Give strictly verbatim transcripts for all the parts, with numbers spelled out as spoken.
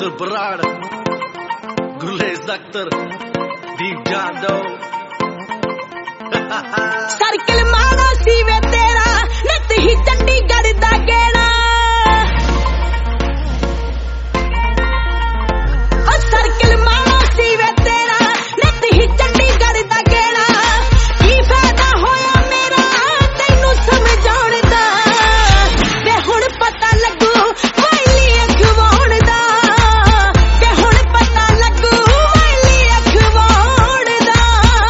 Abdul Barad, Gulez Akhtar, Deep Jando. Circle माना सीवे तेरा नत ही चंडीगढ़ दा गेड़ा ओ सर्कल माना सीवे तेरा नत ही चंडीगढ़ दा गेड़ा की फायदा होया मेरा तैनू समझाउण दा ते हुण पता लगू वैली अखवाउण दा ते हुण पता लगू वैली अखवाउण दा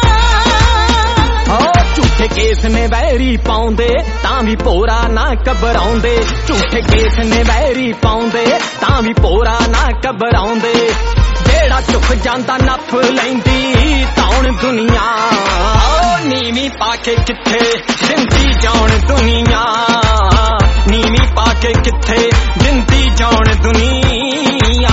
केस ने वैरी पाउंदे तां भी भोरा ना घबराउंदे झूठे केस ने वैरी पाउंदे तां भी भोरा ना घबराउंदे जेड़ा चुक जांदा नफ लैंदी तौण दुनिया नीवी पाके किथे जिंदी जाउण दुनिया नीवी पाके किथे जिंदी जाउण दुनिया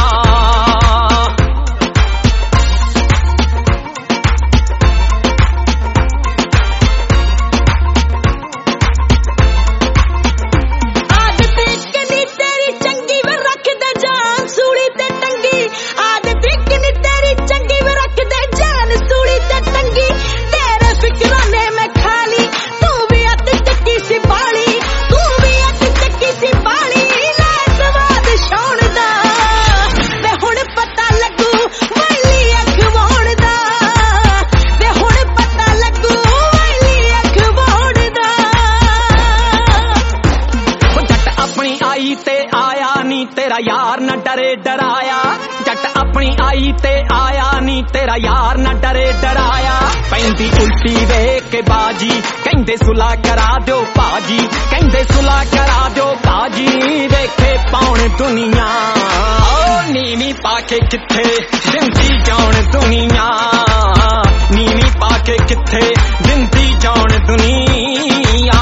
तेरा यार न डरे डराया जट अपनी आई ते आया नी तेरा यार न डरे डराया पैंदी उल्टी वेख के बाजी कहंदे सुला करा दो भाजी कहंदे सुला करा दो भाजी वेखे पाउण दुनिया नीवी पाके किथे जिंदी जाउण दुनिया नीवी पाके किथे जिंदी जाउण दुनिया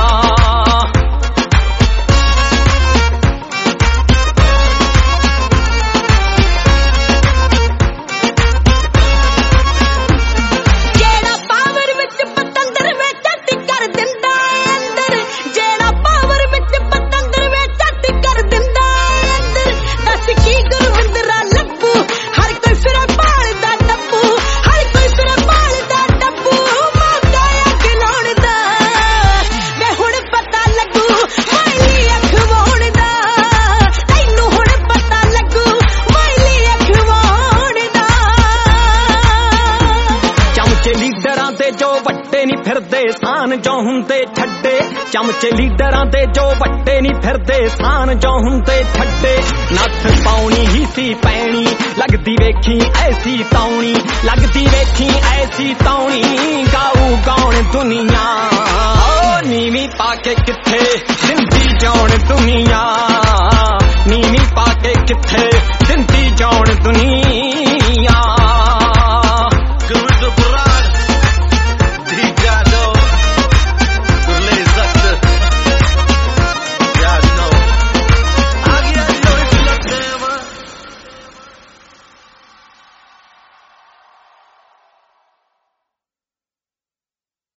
फिरदे सान जो हुंदे छड्डे चमचे लीडरां दे जो वड्डे नहीं फिरदे सान जो हुंदे छड्डे नथ पाउणी ही सी पैणी लगदी वेखी ऐसी तौणी लगदी वेखी ऐसी तौणी गाऊ गाउण दुनिया नीवी पाके किथे जिंदी जाउण दुनिया नीवी पाके किथे